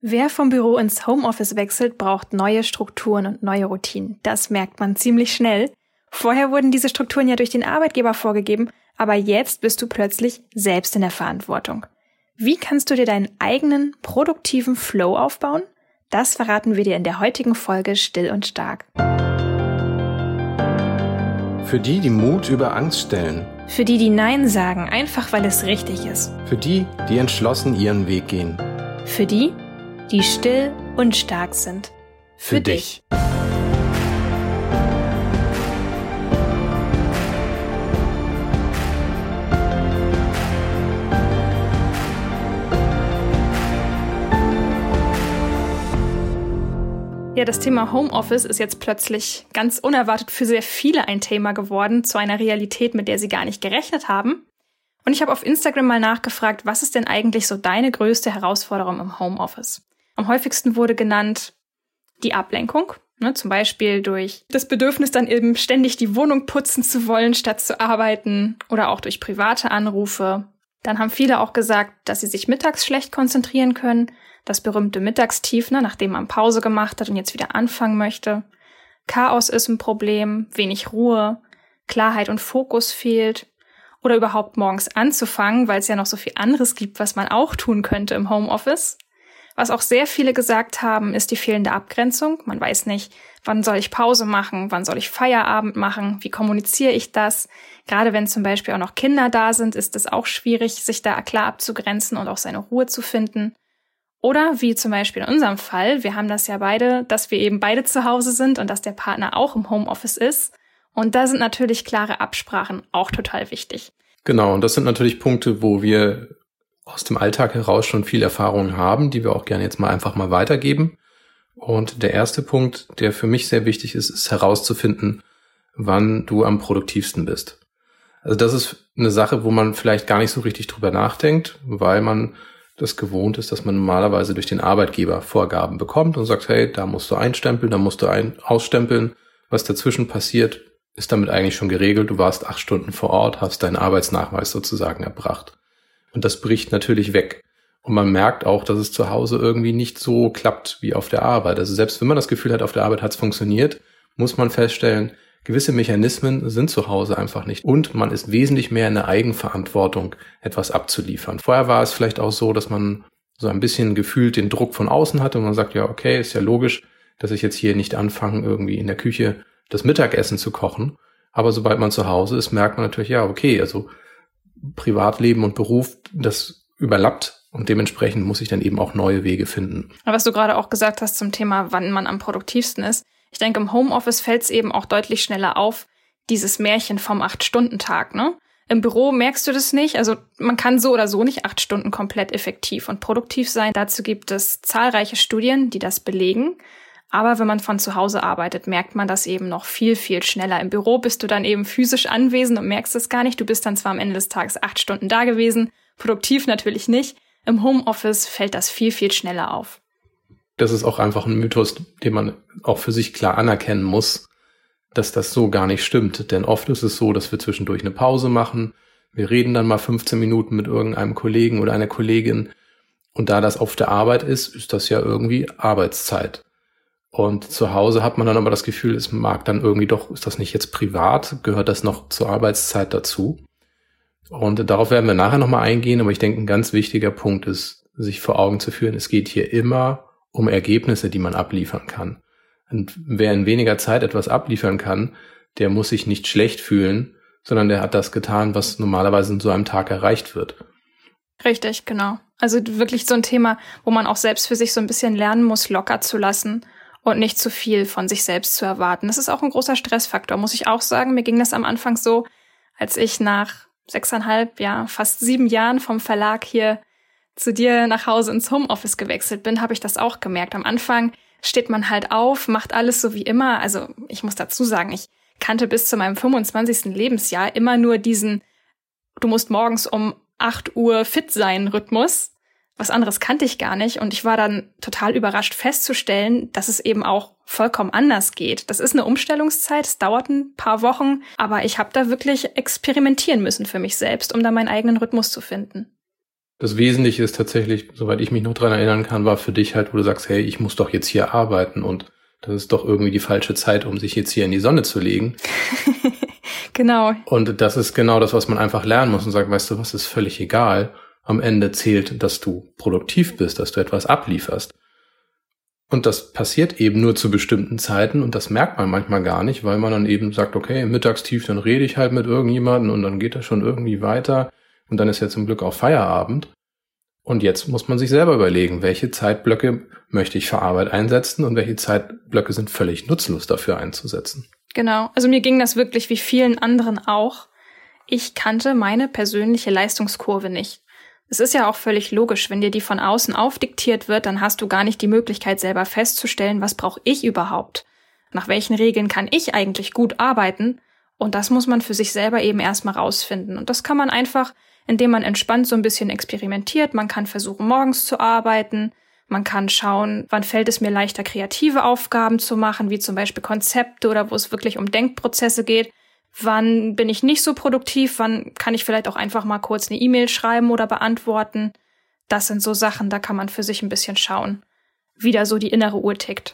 Wer vom Büro ins Homeoffice wechselt, braucht neue Strukturen und neue Routinen. Das merkt man ziemlich schnell. Vorher wurden diese Strukturen ja durch den Arbeitgeber vorgegeben, aber jetzt bist du plötzlich selbst in der Verantwortung. Wie kannst du dir deinen eigenen produktiven Flow aufbauen? Das verraten wir dir in der heutigen Folge Still und Stark. Für die, die Mut über Angst stellen. Für die, die Nein sagen, einfach weil es richtig ist. Für die, die entschlossen ihren Weg gehen. Für die, die still und stark sind. Für dich. Ja, das Thema Homeoffice ist jetzt plötzlich ganz unerwartet für sehr viele ein Thema geworden, zu einer Realität, mit der sie gar nicht gerechnet haben. Und ich habe auf Instagram mal nachgefragt, was ist denn eigentlich so deine größte Herausforderung im Homeoffice? Am häufigsten wurde genannt die Ablenkung, zum Beispiel durch das Bedürfnis, dann eben ständig die Wohnung putzen zu wollen, statt zu arbeiten, oder auch durch private Anrufe. Dann haben viele auch gesagt, dass sie sich mittags schlecht konzentrieren können, das berühmte Mittagstief, nachdem man Pause gemacht hat und jetzt wieder anfangen möchte. Chaos ist ein Problem, wenig Ruhe, Klarheit und Fokus fehlt. Oder überhaupt morgens anzufangen, weil es ja noch so viel anderes gibt, was man auch tun könnte im Homeoffice. Was auch sehr viele gesagt haben, ist die fehlende Abgrenzung. Man weiß nicht, wann soll ich Pause machen, wann soll ich Feierabend machen, wie kommuniziere ich das? Gerade wenn zum Beispiel auch noch Kinder da sind, ist es auch schwierig, sich da klar abzugrenzen und auch seine Ruhe zu finden. Oder wie zum Beispiel in unserem Fall, wir haben das ja beide, dass wir eben beide zu Hause sind und dass der Partner auch im Homeoffice ist. Und da sind natürlich klare Absprachen auch total wichtig. Genau, und das sind natürlich Punkte, wo wir aus dem Alltag heraus schon viel Erfahrung haben, die wir auch gerne jetzt mal einfach mal weitergeben. Und der erste Punkt, der für mich sehr wichtig ist, ist herauszufinden, wann du am produktivsten bist. Also das ist eine Sache, wo man vielleicht gar nicht so richtig drüber nachdenkt, weil man das gewohnt ist, dass man normalerweise durch den Arbeitgeber Vorgaben bekommt und sagt, hey, da musst du einstempeln, da musst du ausstempeln. Was dazwischen passiert, ist damit eigentlich schon geregelt. Du warst 8 Stunden vor Ort, hast deinen Arbeitsnachweis sozusagen erbracht. Und das bricht natürlich weg. Und man merkt auch, dass es zu Hause irgendwie nicht so klappt wie auf der Arbeit. Also selbst wenn man das Gefühl hat, auf der Arbeit hat es funktioniert, muss man feststellen, gewisse Mechanismen sind zu Hause einfach nicht. Und man ist wesentlich mehr in der Eigenverantwortung, etwas abzuliefern. Vorher war es vielleicht auch so, dass man so ein bisschen gefühlt den Druck von außen hatte und man sagt, ja, okay, ist ja logisch, dass ich jetzt hier nicht anfange, irgendwie in der Küche das Mittagessen zu kochen. Aber sobald man zu Hause ist, merkt man natürlich, ja, okay, also Privatleben und Beruf, das überlappt und dementsprechend muss ich dann eben auch neue Wege finden. Aber was du gerade auch gesagt hast zum Thema, wann man am produktivsten ist, ich denke, im Homeoffice fällt es eben auch deutlich schneller auf, dieses Märchen vom 8-Stunden-Tag, Im Büro merkst du das nicht, also man kann so oder so nicht 8 Stunden komplett effektiv und produktiv sein. Dazu gibt es zahlreiche Studien, die das belegen. Aber wenn man von zu Hause arbeitet, merkt man das eben noch viel, viel schneller. Im Büro bist du dann eben physisch anwesend und merkst es gar nicht. Du bist dann zwar am Ende des Tages 8 Stunden da gewesen, produktiv natürlich nicht. Im Homeoffice fällt das viel, viel schneller auf. Das ist auch einfach ein Mythos, den man auch für sich klar anerkennen muss, dass das so gar nicht stimmt. Denn oft ist es so, dass wir zwischendurch eine Pause machen. Wir reden dann mal 15 Minuten mit irgendeinem Kollegen oder einer Kollegin. Und da das auf der Arbeit ist, ist das ja irgendwie Arbeitszeit. Und zu Hause hat man dann aber das Gefühl, es mag dann irgendwie doch, ist das nicht jetzt privat, gehört das noch zur Arbeitszeit dazu? Und darauf werden wir nachher nochmal eingehen, aber ich denke, ein ganz wichtiger Punkt ist, sich vor Augen zu führen, es geht hier immer um Ergebnisse, die man abliefern kann. Und wer in weniger Zeit etwas abliefern kann, der muss sich nicht schlecht fühlen, sondern der hat das getan, was normalerweise in so einem Tag erreicht wird. Richtig, genau. Also wirklich so ein Thema, wo man auch selbst für sich so ein bisschen lernen muss, locker zu lassen und nicht zu viel von sich selbst zu erwarten. Das ist auch ein großer Stressfaktor, muss ich auch sagen. Mir ging das am Anfang so, als ich nach 6,5, fast 7 Jahren vom Verlag hier zu dir nach Hause ins Homeoffice gewechselt bin, habe ich das auch gemerkt. Am Anfang steht man halt auf, macht alles so wie immer. Also ich muss dazu sagen, ich kannte bis zu meinem 25. Lebensjahr immer nur diesen, du musst morgens um 8 Uhr fit sein Rhythmus. Was anderes kannte ich gar nicht und ich war dann total überrascht festzustellen, dass es eben auch vollkommen anders geht. Das ist eine Umstellungszeit, es dauert ein paar Wochen, aber ich habe da wirklich experimentieren müssen für mich selbst, um da meinen eigenen Rhythmus zu finden. Das Wesentliche ist tatsächlich, soweit ich mich noch dran erinnern kann, war für dich halt, wo du sagst, hey, ich muss doch jetzt hier arbeiten und das ist doch irgendwie die falsche Zeit, um sich jetzt hier in die Sonne zu legen. Genau. Und das ist genau das, was man einfach lernen muss und sagt, weißt du was, ist völlig egal. Am Ende zählt, dass du produktiv bist, dass du etwas ablieferst. Und das passiert eben nur zu bestimmten Zeiten und das merkt man manchmal gar nicht, weil man dann eben sagt, okay, im Mittagstief, dann rede ich halt mit irgendjemandem und dann geht das schon irgendwie weiter und dann ist ja zum Glück auch Feierabend. Und jetzt muss man sich selber überlegen, welche Zeitblöcke möchte ich für Arbeit einsetzen und welche Zeitblöcke sind völlig nutzlos dafür einzusetzen. Genau, also mir ging das wirklich wie vielen anderen auch. Ich kannte meine persönliche Leistungskurve nicht. Es ist ja auch völlig logisch, wenn dir die von außen aufdiktiert wird, dann hast du gar nicht die Möglichkeit, selber festzustellen, was brauche ich überhaupt? Nach welchen Regeln kann ich eigentlich gut arbeiten? Und das muss man für sich selber eben erstmal rausfinden. Und das kann man einfach, indem man entspannt so ein bisschen experimentiert. Man kann versuchen, morgens zu arbeiten. Man kann schauen, wann fällt es mir leichter, kreative Aufgaben zu machen, wie zum Beispiel Konzepte oder wo es wirklich um Denkprozesse geht. Wann bin ich nicht so produktiv? Wann kann ich vielleicht auch einfach mal kurz eine E-Mail schreiben oder beantworten? Das sind so Sachen, da kann man für sich ein bisschen schauen, wie da so die innere Uhr tickt.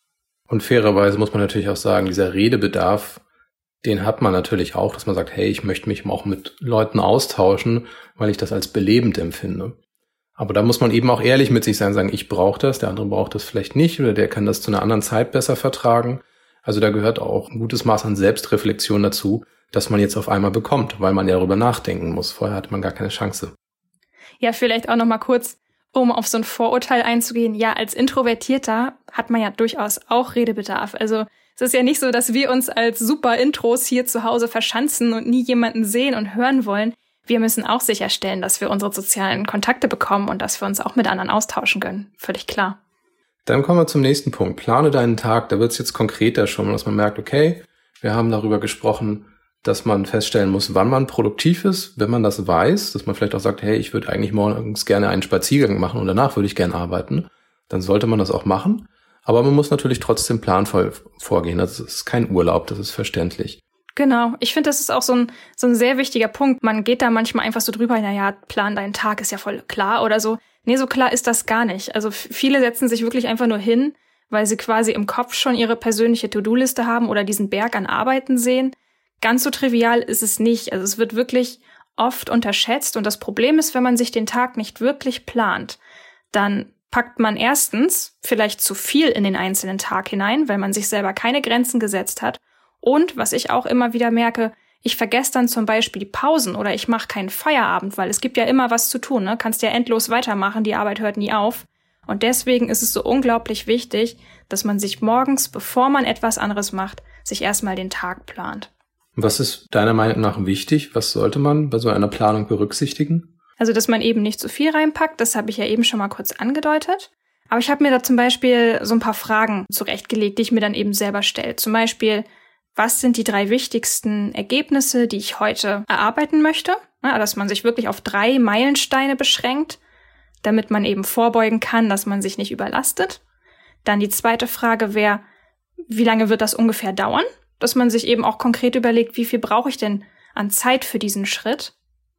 Und fairerweise muss man natürlich auch sagen, dieser Redebedarf, den hat man natürlich auch, dass man sagt, hey, ich möchte mich auch mit Leuten austauschen, weil ich das als belebend empfinde. Aber da muss man eben auch ehrlich mit sich sein, sagen, ich brauche das, der andere braucht das vielleicht nicht oder der kann das zu einer anderen Zeit besser vertragen. Also da gehört auch ein gutes Maß an Selbstreflexion dazu, dass man jetzt auf einmal bekommt, weil man ja darüber nachdenken muss. Vorher hatte man gar keine Chance. Ja, vielleicht auch noch mal kurz, um auf so ein Vorurteil einzugehen. Ja, als Introvertierter hat man ja durchaus auch Redebedarf. Also es ist ja nicht so, dass wir uns als super Intros hier zu Hause verschanzen und nie jemanden sehen und hören wollen. Wir müssen auch sicherstellen, dass wir unsere sozialen Kontakte bekommen und dass wir uns auch mit anderen austauschen können. Völlig klar. Dann kommen wir zum nächsten Punkt. Plane deinen Tag. Da wird es jetzt konkreter schon, dass man merkt, okay, wir haben darüber gesprochen, dass man feststellen muss, wann man produktiv ist. Wenn man das weiß, dass man vielleicht auch sagt, hey, ich würde eigentlich morgens gerne einen Spaziergang machen und danach würde ich gerne arbeiten, dann sollte man das auch machen. Aber man muss natürlich trotzdem planvoll vorgehen. Das ist kein Urlaub, das ist verständlich. Genau. Ich finde, das ist auch so ein sehr wichtiger Punkt. Man geht da manchmal einfach so drüber, naja, plan deinen Tag, ist ja voll klar oder so. Nee, so klar ist das gar nicht. Also viele setzen sich wirklich einfach nur hin, weil sie quasi im Kopf schon ihre persönliche To-Do-Liste haben oder diesen Berg an Arbeiten sehen. Ganz so trivial ist es nicht. Also es wird wirklich oft unterschätzt. Und das Problem ist, wenn man sich den Tag nicht wirklich plant, dann packt man erstens vielleicht zu viel in den einzelnen Tag hinein, weil man sich selber keine Grenzen gesetzt hat. Und was ich auch immer wieder merke, ich vergesse dann zum Beispiel die Pausen oder ich mache keinen Feierabend, weil es gibt ja immer was zu tun, ne? Kannst ja endlos weitermachen, die Arbeit hört nie auf. Und deswegen ist es so unglaublich wichtig, dass man sich morgens, bevor man etwas anderes macht, sich erstmal den Tag plant. Was ist deiner Meinung nach wichtig? Was sollte man bei so einer Planung berücksichtigen? Also, dass man eben nicht zu viel reinpackt, das habe ich ja eben schon mal kurz angedeutet. Aber ich habe mir da zum Beispiel so ein paar Fragen zurechtgelegt, die ich mir dann eben selber stelle. Zum Beispiel, was sind die 3 wichtigsten Ergebnisse, die ich heute erarbeiten möchte? Ja, dass man sich wirklich auf 3 Meilensteine beschränkt, damit man eben vorbeugen kann, dass man sich nicht überlastet. Dann die zweite Frage wäre, wie lange wird das ungefähr dauern? Dass man sich eben auch konkret überlegt, wie viel brauche ich denn an Zeit für diesen Schritt?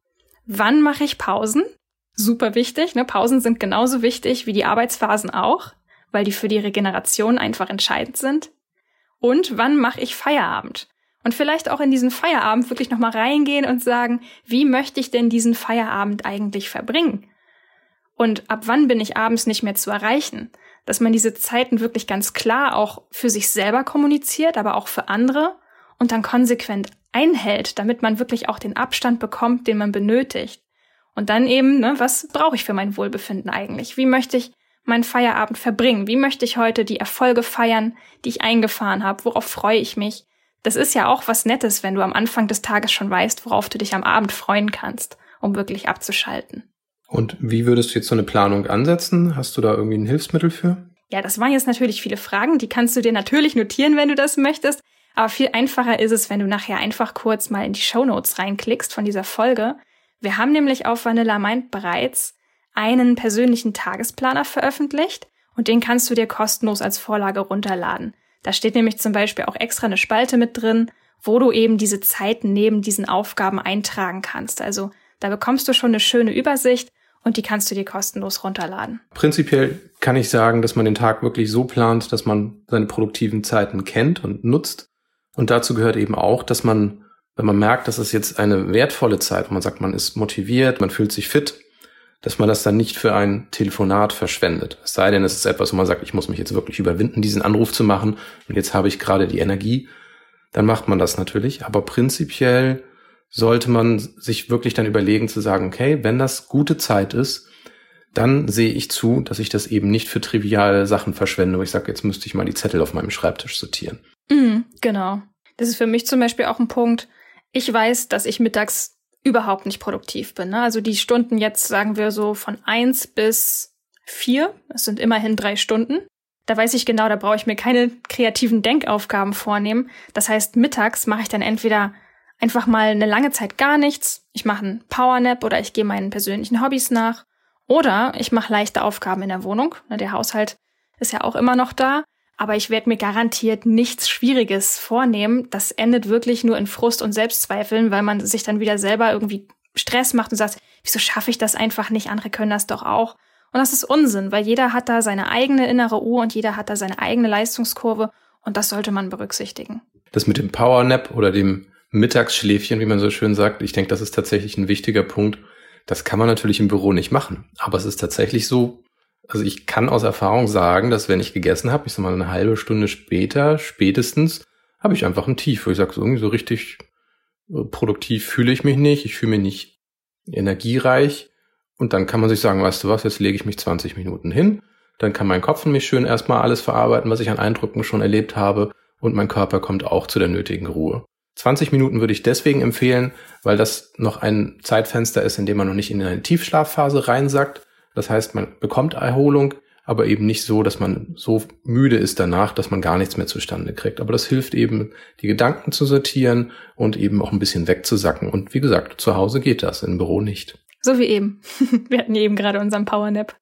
Wann mache ich Pausen? Super wichtig, ne? Pausen sind genauso wichtig wie die Arbeitsphasen auch, weil die für die Regeneration einfach entscheidend sind. Und wann mache ich Feierabend? Und vielleicht auch in diesen Feierabend wirklich nochmal reingehen und sagen, wie möchte ich denn diesen Feierabend eigentlich verbringen? Und ab wann bin ich abends nicht mehr zu erreichen? Dass man diese Zeiten wirklich ganz klar auch für sich selber kommuniziert, aber auch für andere und dann konsequent einhält, damit man wirklich auch den Abstand bekommt, den man benötigt. Und dann eben, ne, was brauche ich für mein Wohlbefinden eigentlich? Wie möchte ich meinen Feierabend verbringen? Wie möchte ich heute die Erfolge feiern, die ich eingefahren habe? Worauf freue ich mich? Das ist ja auch was Nettes, wenn du am Anfang des Tages schon weißt, worauf du dich am Abend freuen kannst, um wirklich abzuschalten. Und wie würdest du jetzt so eine Planung ansetzen? Hast du da irgendwie ein Hilfsmittel für? Ja, das waren jetzt natürlich viele Fragen. Die kannst du dir natürlich notieren, wenn du das möchtest. Aber viel einfacher ist es, wenn du nachher einfach kurz mal in die Shownotes reinklickst von dieser Folge. Wir haben nämlich auf Vanilla Mind bereits einen persönlichen Tagesplaner veröffentlicht und den kannst du dir kostenlos als Vorlage runterladen. Da steht nämlich zum Beispiel auch extra eine Spalte mit drin, wo du eben diese Zeiten neben diesen Aufgaben eintragen kannst. Also da bekommst du schon eine schöne Übersicht und die kannst du dir kostenlos runterladen. Prinzipiell kann ich sagen, dass man den Tag wirklich so plant, dass man seine produktiven Zeiten kennt und nutzt. Und dazu gehört eben auch, dass man, wenn man merkt, dass es jetzt eine wertvolle Zeit, wo man sagt, man ist motiviert, man fühlt sich fit, dass man das dann nicht für ein Telefonat verschwendet. Es sei denn, es ist etwas, wo man sagt, ich muss mich jetzt wirklich überwinden, diesen Anruf zu machen und jetzt habe ich gerade die Energie, dann macht man das natürlich. Aber prinzipiell sollte man sich wirklich dann überlegen zu sagen, okay, wenn das gute Zeit ist, dann sehe ich zu, dass ich das eben nicht für triviale Sachen verschwende, wo ich sage, jetzt müsste ich mal die Zettel auf meinem Schreibtisch sortieren. Genau. Das ist für mich zum Beispiel auch ein Punkt. Ich weiß, dass ich mittags überhaupt nicht produktiv bin. Ne? Also die Stunden jetzt, sagen wir so, von 1 bis 4, das sind immerhin 3 Stunden. Da weiß ich genau, da brauche ich mir keine kreativen Denkaufgaben vornehmen. Das heißt, mittags mache ich dann entweder einfach mal eine lange Zeit gar nichts, ich mache einen Powernap oder ich gehe meinen persönlichen Hobbys nach oder ich mache leichte Aufgaben in der Wohnung. Der Haushalt ist ja auch immer noch da, aber ich werde mir garantiert nichts Schwieriges vornehmen. Das endet wirklich nur in Frust und Selbstzweifeln, weil man sich dann wieder selber irgendwie Stress macht und sagt, wieso schaffe ich das einfach nicht? Andere können das doch auch. Und das ist Unsinn, weil jeder hat da seine eigene innere Uhr und jeder hat da seine eigene Leistungskurve und das sollte man berücksichtigen. Das mit dem Powernap oder dem Mittagsschläfchen, wie man so schön sagt, ich denke, das ist tatsächlich ein wichtiger Punkt. Das kann man natürlich im Büro nicht machen. Aber es ist tatsächlich so, also ich kann aus Erfahrung sagen, dass wenn ich gegessen habe, ich sag mal eine halbe Stunde später, spätestens, habe ich einfach ein Tief, wo ich sage, so irgendwie so richtig produktiv fühle ich mich nicht, ich fühle mich nicht energiereich. Und dann kann man sich sagen, weißt du was, jetzt lege ich mich 20 Minuten hin, dann kann mein Kopf nämlich schön erstmal alles verarbeiten, was ich an Eindrücken schon erlebt habe und mein Körper kommt auch zu der nötigen Ruhe. 20 Minuten würde ich deswegen empfehlen, weil das noch ein Zeitfenster ist, in dem man noch nicht in eine Tiefschlafphase reinsackt. Das heißt, man bekommt Erholung, aber eben nicht so, dass man so müde ist danach, dass man gar nichts mehr zustande kriegt. Aber das hilft eben, die Gedanken zu sortieren und eben auch ein bisschen wegzusacken. Und wie gesagt, zu Hause geht das, im Büro nicht. So wie eben. Wir hatten eben gerade unseren Powernap.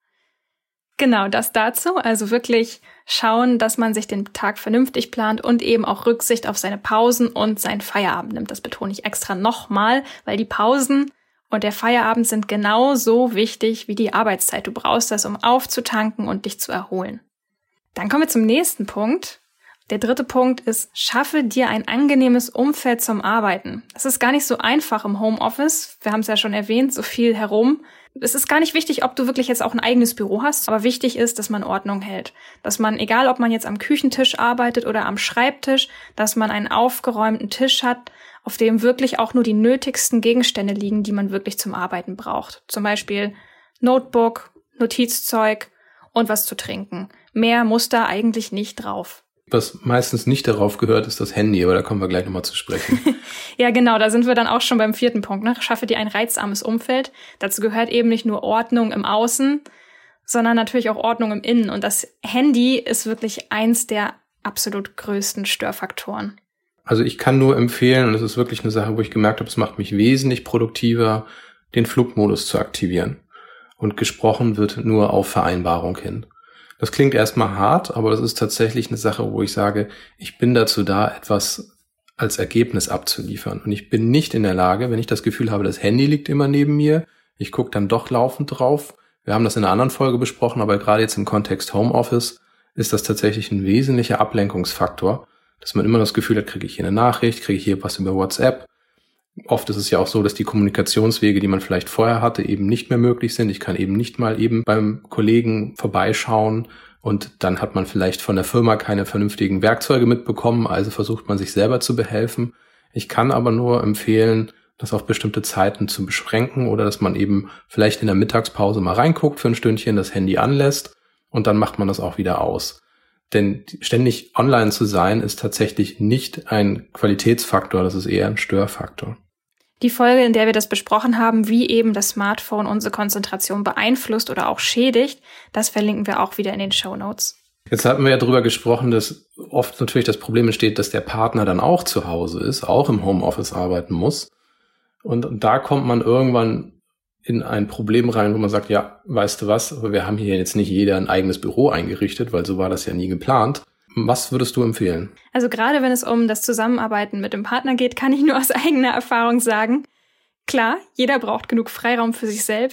Genau, das dazu. Also wirklich schauen, dass man sich den Tag vernünftig plant und eben auch Rücksicht auf seine Pausen und seinen Feierabend nimmt. Das betone ich extra nochmal, weil die Pausen und der Feierabend sind genauso wichtig wie die Arbeitszeit. Du brauchst das, um aufzutanken und dich zu erholen. Dann kommen wir zum nächsten Punkt. Der 3. Punkt ist, schaffe dir ein angenehmes Umfeld zum Arbeiten. Das ist gar nicht so einfach im Homeoffice. Wir haben es ja schon erwähnt, so viel herum. Es ist gar nicht wichtig, ob du wirklich jetzt auch ein eigenes Büro hast, aber wichtig ist, dass man Ordnung hält. Dass man, egal ob man jetzt am Küchentisch arbeitet oder am Schreibtisch, dass man einen aufgeräumten Tisch hat, auf dem wirklich auch nur die nötigsten Gegenstände liegen, die man wirklich zum Arbeiten braucht. Zum Beispiel Notebook, Notizzeug und was zu trinken. Mehr muss da eigentlich nicht drauf. Was meistens nicht darauf gehört, ist das Handy, aber da kommen wir gleich nochmal zu sprechen. Ja, genau, da sind wir dann auch schon beim 4. Punkt. Ne? Schaffe dir ein reizarmes Umfeld. Dazu gehört eben nicht nur Ordnung im Außen, sondern natürlich auch Ordnung im Innen. Und das Handy ist wirklich eins der absolut größten Störfaktoren. Also ich kann nur empfehlen, und das ist wirklich eine Sache, wo ich gemerkt habe, es macht mich wesentlich produktiver, den Flugmodus zu aktivieren. Und gesprochen wird nur auf Vereinbarung hin. Das klingt erstmal hart, aber das ist tatsächlich eine Sache, wo ich sage, ich bin dazu da, etwas als Ergebnis abzuliefern. Und ich bin nicht in der Lage, wenn ich das Gefühl habe, das Handy liegt immer neben mir, ich gucke dann doch laufend drauf. Wir haben das in einer anderen Folge besprochen, aber gerade jetzt im Kontext Homeoffice ist das tatsächlich ein wesentlicher Ablenkungsfaktor, dass man immer das Gefühl hat, kriege ich hier eine Nachricht, kriege ich hier was über WhatsApp. Oft ist es ja auch so, dass die Kommunikationswege, die man vielleicht vorher hatte, eben nicht mehr möglich sind. Ich kann eben nicht mal eben beim Kollegen vorbeischauen und dann hat man vielleicht von der Firma keine vernünftigen Werkzeuge mitbekommen, also versucht man sich selber zu behelfen. Ich kann aber nur empfehlen, das auf bestimmte Zeiten zu beschränken oder dass man eben vielleicht in der Mittagspause mal reinguckt für ein Stündchen, das Handy anlässt und dann macht man das auch wieder aus. Denn ständig online zu sein, ist tatsächlich nicht ein Qualitätsfaktor, das ist eher ein Störfaktor. Die Folge, in der wir das besprochen haben, wie eben das Smartphone unsere Konzentration beeinflusst oder auch schädigt, das verlinken wir auch wieder in den Shownotes. Jetzt hatten wir ja darüber gesprochen, dass oft natürlich das Problem entsteht, dass der Partner dann auch zu Hause ist, auch im Homeoffice arbeiten muss. Und da kommt man irgendwann in ein Problem rein, wo man sagt, ja, weißt du was, aber wir haben hier jetzt nicht jeder ein eigenes Büro eingerichtet, weil so war das ja nie geplant. Was würdest du empfehlen? Also gerade wenn es um das Zusammenarbeiten mit dem Partner geht, kann ich nur aus eigener Erfahrung sagen, klar, jeder braucht genug Freiraum für sich selbst,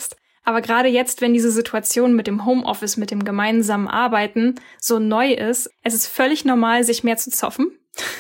Aber gerade jetzt, wenn diese Situation mit dem Homeoffice, mit dem gemeinsamen Arbeiten so neu ist, es ist völlig normal, sich mehr zu zoffen.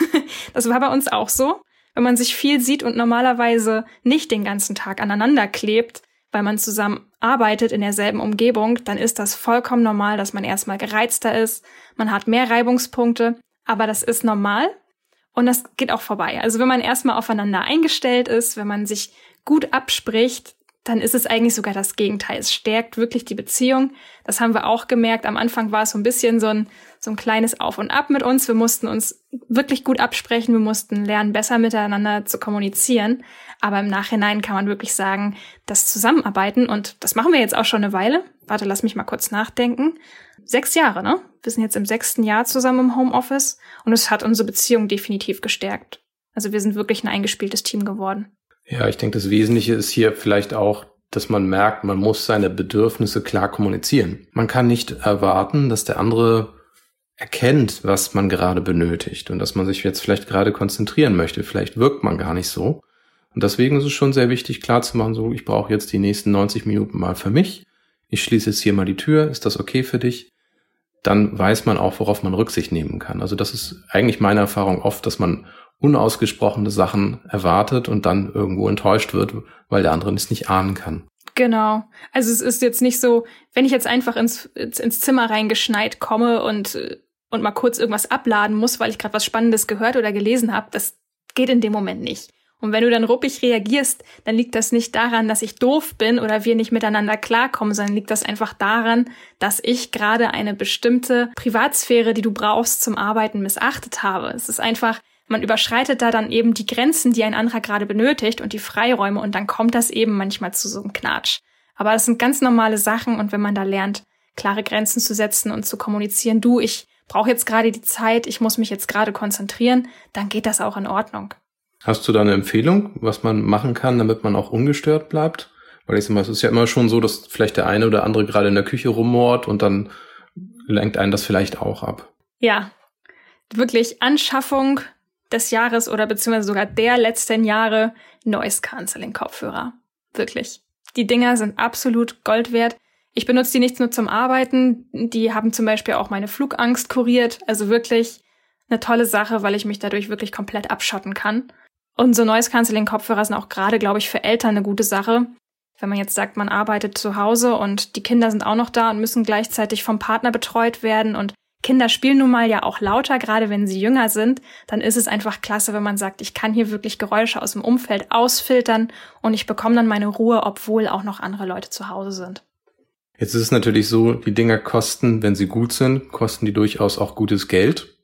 Das war bei uns auch so. Wenn man sich viel sieht und normalerweise nicht den ganzen Tag aneinander klebt, weil man zusammen arbeitet in derselben Umgebung, dann ist das vollkommen normal, dass man erstmal gereizter ist. Man hat mehr Reibungspunkte, aber das ist normal und das geht auch vorbei. Also wenn man erstmal aufeinander eingestellt ist, wenn man sich gut abspricht, dann ist es eigentlich sogar das Gegenteil. Es stärkt wirklich die Beziehung. Das haben wir auch gemerkt. Am Anfang war es so ein bisschen so ein kleines Auf und Ab mit uns. Wir mussten uns wirklich gut absprechen. Wir mussten lernen, besser miteinander zu kommunizieren. Aber im Nachhinein kann man wirklich sagen, das Zusammenarbeiten, und das machen wir jetzt auch schon eine Weile. Warte, lass mich mal kurz nachdenken. 6 Jahre, ne? Wir sind jetzt im 6. Jahr zusammen im Homeoffice und es hat unsere Beziehung definitiv gestärkt. Also wir sind wirklich ein eingespieltes Team geworden. Ja, ich denke, das Wesentliche ist hier vielleicht auch, dass man merkt, man muss seine Bedürfnisse klar kommunizieren. Man kann nicht erwarten, dass der andere erkennt, was man gerade benötigt und dass man sich jetzt vielleicht gerade konzentrieren möchte. Vielleicht wirkt man gar nicht so. Und deswegen ist es schon sehr wichtig, klarzumachen, so, ich brauche jetzt die nächsten 90 Minuten mal für mich. Ich schließe jetzt hier mal die Tür. Ist das okay für dich? Dann weiß man auch, worauf man Rücksicht nehmen kann. Also das ist eigentlich meine Erfahrung oft, dass man unausgesprochene Sachen erwartet und dann irgendwo enttäuscht wird, weil der andere es nicht ahnen kann. Genau. Also es ist jetzt nicht so, wenn ich jetzt einfach ins Zimmer reingeschneit komme und mal kurz irgendwas abladen muss, weil ich gerade was Spannendes gehört oder gelesen habe, das geht in dem Moment nicht. Und wenn du dann ruppig reagierst, dann liegt das nicht daran, dass ich doof bin oder wir nicht miteinander klarkommen, sondern liegt das einfach daran, dass ich gerade eine bestimmte Privatsphäre, die du brauchst zum Arbeiten, missachtet habe. Es ist einfach, man überschreitet da dann eben die Grenzen, die ein anderer gerade benötigt und die Freiräume und dann kommt das eben manchmal zu so einem Knatsch. Aber das sind ganz normale Sachen und wenn man da lernt, klare Grenzen zu setzen und zu kommunizieren, du, ich brauche jetzt gerade die Zeit, ich muss mich jetzt gerade konzentrieren, dann geht das auch in Ordnung. Hast du da eine Empfehlung, was man machen kann, damit man auch ungestört bleibt? Weil ich sag mal, es ist ja immer schon so, dass vielleicht der eine oder andere gerade in der Küche rummort und dann lenkt einen das vielleicht auch ab. Ja, wirklich Anschaffung des Jahres oder beziehungsweise sogar der letzten Jahre Noise-Canceling-Kopfhörer. Wirklich. Die Dinger sind absolut Gold wert. Ich benutze die nicht nur zum Arbeiten, die haben zum Beispiel auch meine Flugangst kuriert. Also wirklich eine tolle Sache, weil ich mich dadurch wirklich komplett abschotten kann. Und so Noise-Canceling-Kopfhörer sind auch gerade, glaube ich, für Eltern eine gute Sache. Wenn man jetzt sagt, man arbeitet zu Hause und die Kinder sind auch noch da und müssen gleichzeitig vom Partner betreut werden und Kinder spielen nun mal ja auch lauter, gerade wenn sie jünger sind, dann ist es einfach klasse, wenn man sagt, ich kann hier wirklich Geräusche aus dem Umfeld ausfiltern und ich bekomme dann meine Ruhe, obwohl auch noch andere Leute zu Hause sind. Jetzt ist es natürlich so, die Dinger kosten, wenn sie gut sind, kosten die durchaus auch gutes Geld.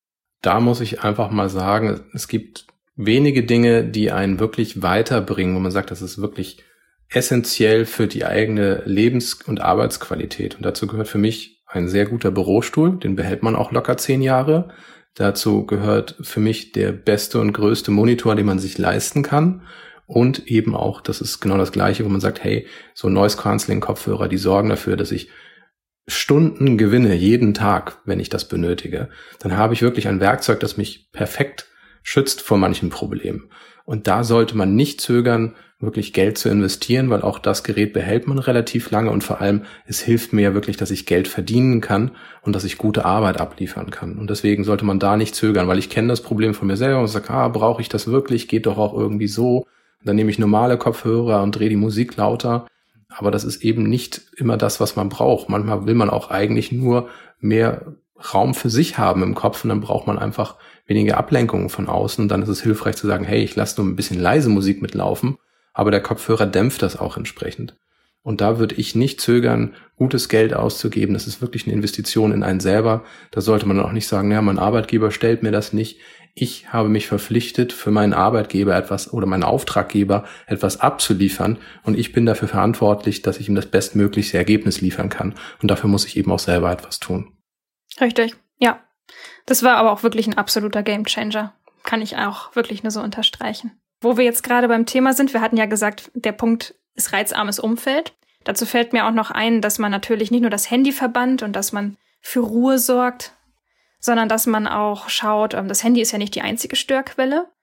Da muss ich einfach mal sagen, es gibt wenige Dinge, die einen wirklich weiterbringen, wo man sagt, das ist wirklich essentiell für die eigene Lebens- und Arbeitsqualität. Und dazu gehört für mich ein sehr guter Bürostuhl, den behält man auch locker 10 Jahre. Dazu gehört für mich der beste und größte Monitor, den man sich leisten kann. Und eben auch, das ist genau das Gleiche, wo man sagt, hey, so Noise-Canceling-Kopfhörer, die sorgen dafür, dass ich Stunden gewinne jeden Tag, wenn ich das benötige. Dann habe ich wirklich ein Werkzeug, das mich perfekt schützt vor manchen Problemen. Und da sollte man nicht zögern, wirklich Geld zu investieren, weil auch das Gerät behält man relativ lange und vor allem, es hilft mir ja wirklich, dass ich Geld verdienen kann und dass ich gute Arbeit abliefern kann. Und deswegen sollte man da nicht zögern, weil ich kenne das Problem von mir selber und sage, brauche ich das wirklich? Geht doch auch irgendwie so. Und dann nehme ich normale Kopfhörer und drehe die Musik lauter. Aber das ist eben nicht immer das, was man braucht. Manchmal will man auch eigentlich nur mehr Raum für sich haben im Kopf und dann braucht man einfach weniger Ablenkungen von außen. Und dann ist es hilfreich zu sagen, hey, ich lasse nur ein bisschen leise Musik mitlaufen, aber der Kopfhörer dämpft das auch entsprechend. Und da würde ich nicht zögern, gutes Geld auszugeben. Das ist wirklich eine Investition in einen selber. Da sollte man auch nicht sagen, ja, mein Arbeitgeber stellt mir das nicht. Ich habe mich verpflichtet, für meinen Arbeitgeber etwas oder meinen Auftraggeber etwas abzuliefern und ich bin dafür verantwortlich, dass ich ihm das bestmögliche Ergebnis liefern kann. Und dafür muss ich eben auch selber etwas tun. Richtig, ja. Das war aber auch wirklich ein absoluter Gamechanger. Kann ich auch wirklich nur so unterstreichen. Wo wir jetzt gerade beim Thema sind, wir hatten ja gesagt, der Punkt ist reizarmes Umfeld. Dazu fällt mir auch noch ein, dass man natürlich nicht nur das Handy verbannt und dass man für Ruhe sorgt, sondern dass man auch schaut, das Handy ist ja nicht die einzige Störquelle,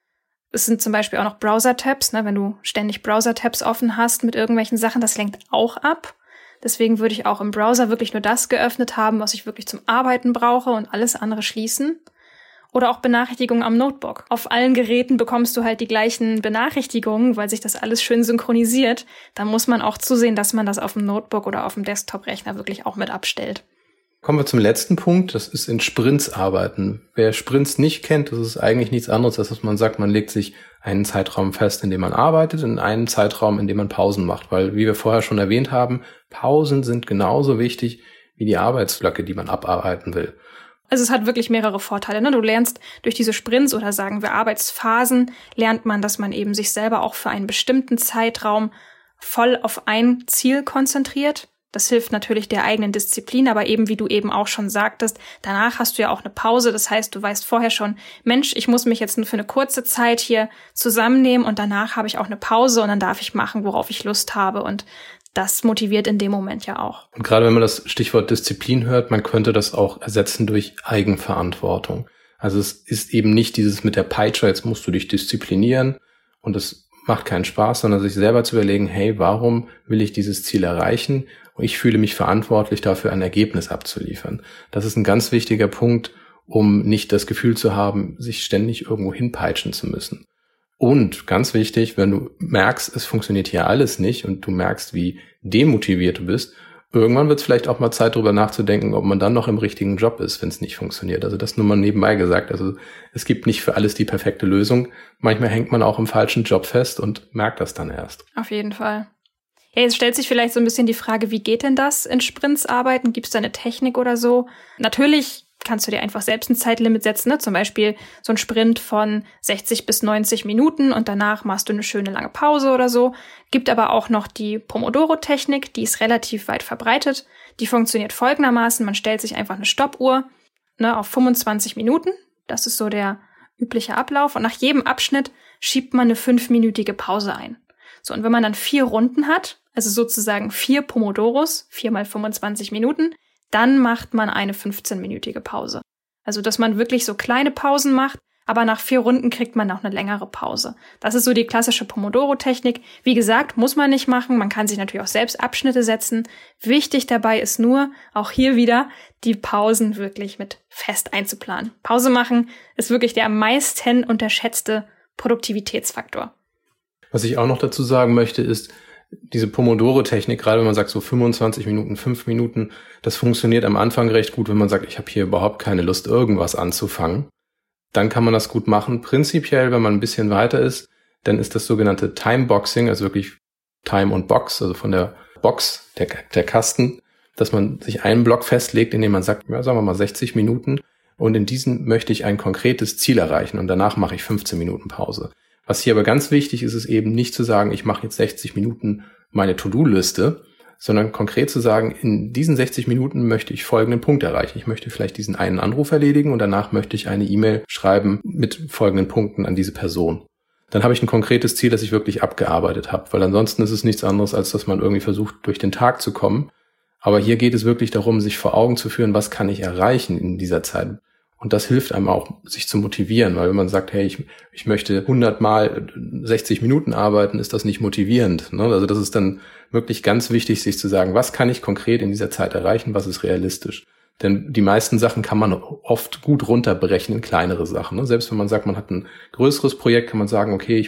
Es sind zum Beispiel auch noch Browser-Tabs, ne? Wenn du ständig Browser-Tabs offen hast mit irgendwelchen Sachen, das lenkt auch ab. Deswegen würde ich auch im Browser wirklich nur das geöffnet haben, was ich wirklich zum Arbeiten brauche und alles andere schließen. Oder auch Benachrichtigungen am Notebook. Auf allen Geräten bekommst du halt die gleichen Benachrichtigungen, weil sich das alles schön synchronisiert. Da muss man auch zusehen, dass man das auf dem Notebook oder auf dem Desktop-Rechner wirklich auch mit abstellt. Kommen wir zum letzten Punkt, das ist in Sprints arbeiten. Wer Sprints nicht kennt, das ist eigentlich nichts anderes, als dass man sagt, man legt sich einen Zeitraum fest, in dem man arbeitet, und einen Zeitraum, in dem man Pausen macht. Weil, wie wir vorher schon erwähnt haben, Pausen sind genauso wichtig wie die Arbeitsblöcke, die man abarbeiten will. Also es hat wirklich mehrere Vorteile, ne? Du lernst durch diese Sprints oder sagen wir Arbeitsphasen, lernt man, dass man eben sich selber auch für einen bestimmten Zeitraum voll auf ein Ziel konzentriert. Das hilft natürlich der eigenen Disziplin, aber eben, wie du eben auch schon sagtest, danach hast du ja auch eine Pause. Das heißt, du weißt vorher schon, Mensch, ich muss mich jetzt nur für eine kurze Zeit hier zusammennehmen und danach habe ich auch eine Pause und dann darf ich machen, worauf ich Lust habe, und das motiviert in dem Moment ja auch. Und gerade wenn man das Stichwort Disziplin hört, man könnte das auch ersetzen durch Eigenverantwortung. Also es ist eben nicht dieses mit der Peitsche, jetzt musst du dich disziplinieren und es macht keinen Spaß, sondern sich selber zu überlegen, hey, warum will ich dieses Ziel erreichen? Und ich fühle mich verantwortlich dafür, ein Ergebnis abzuliefern. Das ist ein ganz wichtiger Punkt, um nicht das Gefühl zu haben, sich ständig irgendwo hinpeitschen zu müssen. Und ganz wichtig, wenn du merkst, es funktioniert hier alles nicht und du merkst, wie demotiviert du bist, irgendwann wird es vielleicht auch mal Zeit, darüber nachzudenken, ob man dann noch im richtigen Job ist, wenn es nicht funktioniert. Also das nur mal nebenbei gesagt. Also es gibt nicht für alles die perfekte Lösung. Manchmal hängt man auch im falschen Job fest und merkt das dann erst. Auf jeden Fall. Ja, jetzt stellt sich vielleicht so ein bisschen die Frage, wie geht denn das in Sprints arbeiten? Gibt es da eine Technik oder so? Natürlich kannst du dir einfach selbst ein Zeitlimit setzen, ne? Zum Beispiel so ein Sprint von 60 bis 90 Minuten und danach machst du eine schöne lange Pause oder so. Gibt aber auch noch die Pomodoro-Technik, die ist relativ weit verbreitet. Die funktioniert folgendermaßen: Man stellt sich einfach eine Stoppuhr, ne, auf 25 Minuten. Das ist so der übliche Ablauf. Und nach jedem Abschnitt schiebt man eine 5-minütige Pause ein. So, und wenn man dann 4 Runden hat, also sozusagen 4 Pomodoros, 4 mal 25 Minuten, dann macht man eine 15-minütige Pause. Also, dass man wirklich so kleine Pausen macht, aber nach 4 Runden kriegt man auch eine längere Pause. Das ist so die klassische Pomodoro-Technik. Wie gesagt, muss man nicht machen. Man kann sich natürlich auch selbst Abschnitte setzen. Wichtig dabei ist nur, auch hier wieder, die Pausen wirklich mit fest einzuplanen. Pause machen ist wirklich der am meisten unterschätzte Produktivitätsfaktor. Was ich auch noch dazu sagen möchte, ist, diese Pomodoro-Technik, gerade wenn man sagt so 25 Minuten, 5 Minuten, das funktioniert am Anfang recht gut, wenn man sagt, ich habe hier überhaupt keine Lust, irgendwas anzufangen. Dann kann man das gut machen. Prinzipiell, wenn man ein bisschen weiter ist, dann ist das sogenannte Timeboxing, also wirklich Time und Box, also von der Box, der Kasten, dass man sich einen Block festlegt, in dem man sagt, ja, sagen wir mal 60 Minuten, und in diesen möchte ich ein konkretes Ziel erreichen und danach mache ich 15 Minuten Pause. Was hier aber ganz wichtig ist, ist eben nicht zu sagen, ich mache jetzt 60 Minuten meine To-Do-Liste, sondern konkret zu sagen, in diesen 60 Minuten möchte ich folgenden Punkt erreichen. Ich möchte vielleicht diesen einen Anruf erledigen und danach möchte ich eine E-Mail schreiben mit folgenden Punkten an diese Person. Dann habe ich ein konkretes Ziel, das ich wirklich abgearbeitet habe, weil ansonsten ist es nichts anderes, als dass man irgendwie versucht, durch den Tag zu kommen. Aber hier geht es wirklich darum, sich vor Augen zu führen, was kann ich erreichen in dieser Zeit. Und das hilft einem auch, sich zu motivieren, weil wenn man sagt, hey, ich möchte 100 Mal 60 Minuten arbeiten, ist das nicht motivierend, ne? Also das ist dann wirklich ganz wichtig, sich zu sagen, was kann ich konkret in dieser Zeit erreichen, was ist realistisch. Denn die meisten Sachen kann man oft gut runterbrechen in kleinere Sachen, ne? Selbst wenn man sagt, man hat ein größeres Projekt, kann man sagen, okay,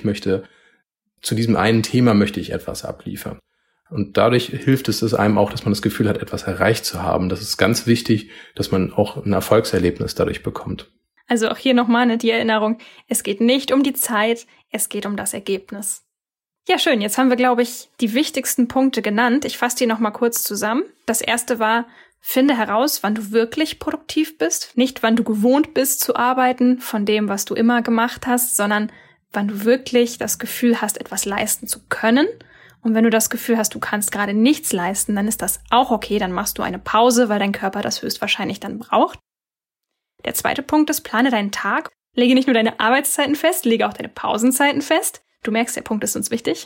zu diesem einen Thema möchte ich etwas abliefern. Und dadurch hilft es einem auch, dass man das Gefühl hat, etwas erreicht zu haben. Das ist ganz wichtig, dass man auch ein Erfolgserlebnis dadurch bekommt. Also auch hier nochmal die Erinnerung, es geht nicht um die Zeit, es geht um das Ergebnis. Ja, schön, jetzt haben wir, glaube ich, die wichtigsten Punkte genannt. Ich fasse die nochmal kurz zusammen. Das erste war, finde heraus, wann du wirklich produktiv bist. Nicht, wann du gewohnt bist zu arbeiten, von dem, was du immer gemacht hast, sondern wann du wirklich das Gefühl hast, etwas leisten zu können. Und wenn du das Gefühl hast, du kannst gerade nichts leisten, dann ist das auch okay, dann machst du eine Pause, weil dein Körper das höchstwahrscheinlich dann braucht. Der zweite Punkt ist, plane deinen Tag. Lege nicht nur deine Arbeitszeiten fest, lege auch deine Pausenzeiten fest. Du merkst, der Punkt ist uns wichtig.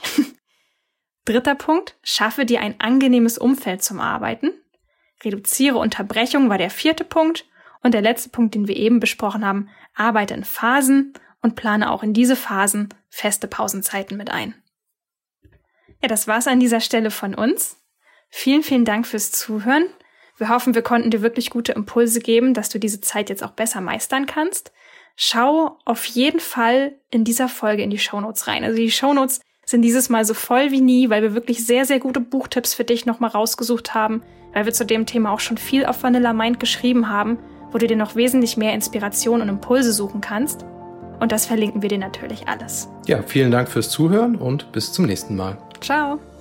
Dritter Punkt, schaffe dir ein angenehmes Umfeld zum Arbeiten. Reduziere Unterbrechungen war der vierte Punkt. Und der letzte Punkt, den wir eben besprochen haben, arbeite in Phasen und plane auch in diese Phasen feste Pausenzeiten mit ein. Ja, das war's an dieser Stelle von uns. Vielen, vielen Dank fürs Zuhören. Wir hoffen, wir konnten dir wirklich gute Impulse geben, dass du diese Zeit jetzt auch besser meistern kannst. Schau auf jeden Fall in dieser Folge in die Shownotes rein. Also die Shownotes sind dieses Mal so voll wie nie, weil wir wirklich sehr, sehr gute Buchtipps für dich nochmal rausgesucht haben, weil wir zu dem Thema auch schon viel auf Vanilla Mind geschrieben haben, wo du dir noch wesentlich mehr Inspiration und Impulse suchen kannst. Und das verlinken wir dir natürlich alles. Ja, vielen Dank fürs Zuhören und bis zum nächsten Mal. Ciao!